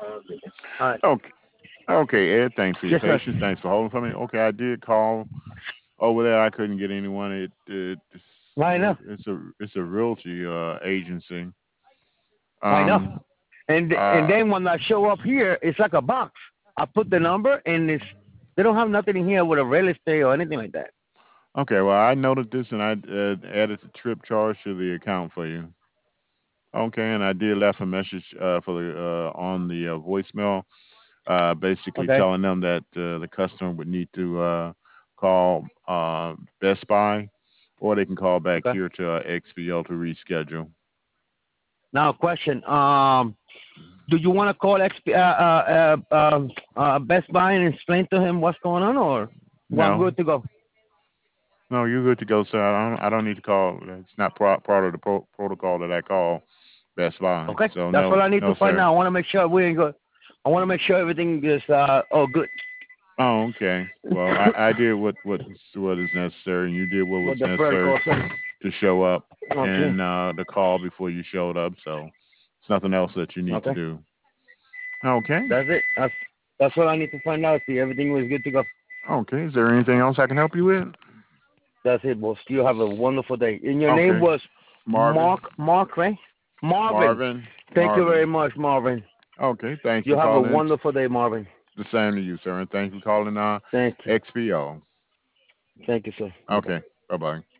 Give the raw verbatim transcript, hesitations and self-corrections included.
All right. Okay. Okay, Ed. Thanks for your Yes, sir. patience. Thanks for holding for me. Okay, I did call over there. I couldn't get anyone. It, it it's, I know. it's a it's a realty uh, agency. I know. Um. And and Uh. then when I show up here, it's like a box. I put the number, and it's they don't have nothing in here with a real estate or anything like that. Okay. Well, I noted this and I uh, added the trip charge to the account for you. Okay, and I did left a message uh, for the uh, on the uh, voicemail, uh, basically Okay. telling them that uh, the customer would need to uh, call uh, Best Buy, or they can call back Okay. here to uh, X P L to reschedule. Now, question. Um, do you want to call X P, uh, uh, uh, um, uh, Best Buy and explain to him what's going on, or well, I'm No, good to go? no, you're good to go, sir. I don't, I don't need to call. It's not pro- part of the pro- protocol that I call Best Buy. Okay. So That's all no, I need to no, find sir. out. I want to make sure we ain't good. I want to make sure everything is uh oh good Oh, okay. Well, I, I did what what what is necessary, and you did what with was the necessary protocol. Thing. to show up Okay. and uh, the call before you showed up. So it's nothing else that you need to Okay. do. Okay. That's it. That's that's what I need to find out. See, everything was good to go. Okay. Is there anything else I can help you with? That's it, boss. You have a wonderful day. And your name Okay. was Marvin. Mark. Mark, right? Marvin. Marvin. Thank you very Marvin. much, Marvin. Okay. Thanks You for have a calling. wonderful day, Marvin. The same to you, sir. And thank you for calling uh, Thank you. X P O. Thank you, sir. Bye bye. Okay. Bye bye.